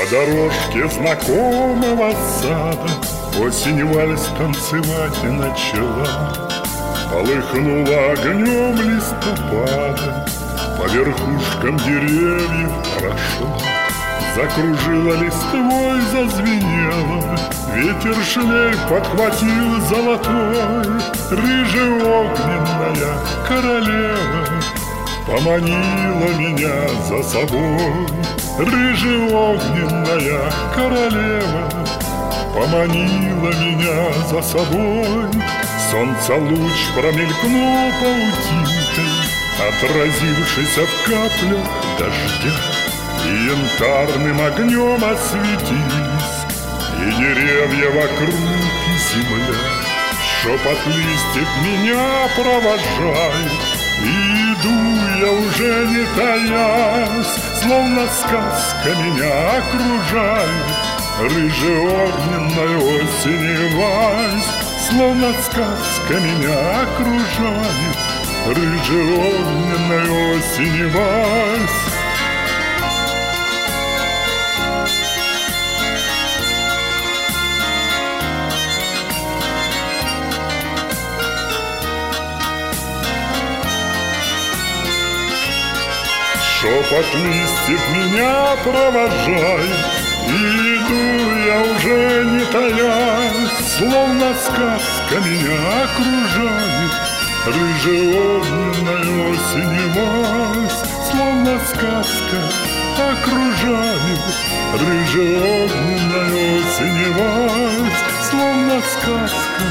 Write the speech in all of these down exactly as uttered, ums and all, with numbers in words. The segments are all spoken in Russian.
дорожке знакомого сада осень вальс танцевать начала. Полыхнула огнем листопада, по верхушкам деревьев прошла. Закружила листвой, зазвенела, ветер шлейф подхватил золотой. Рыжеогненная королева поманила меня за собой. Рыжеогненная королева поманила меня за собой. Солнца луч промелькнул паутинкой, отразившийся в каплях дождя, и янтарным огнем осветились и деревья вокруг, и земля. Шепот листьев меня провожает, и иду я уже не таясь, словно сказка меня окружает. Рыжеогненная осень вальс, словно сказка меня окружает. Рыжеогненная осень вальс. Шепот листьев меня провожает, и иду я уже не таясь, словно сказка меня окружает. Рыжеогненная осень вальс, словно сказка окружает. Рыжеогненная осень вальс, словно сказка.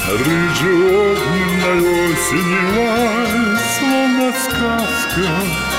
Рыжеогненная осень вальс, словно сказка.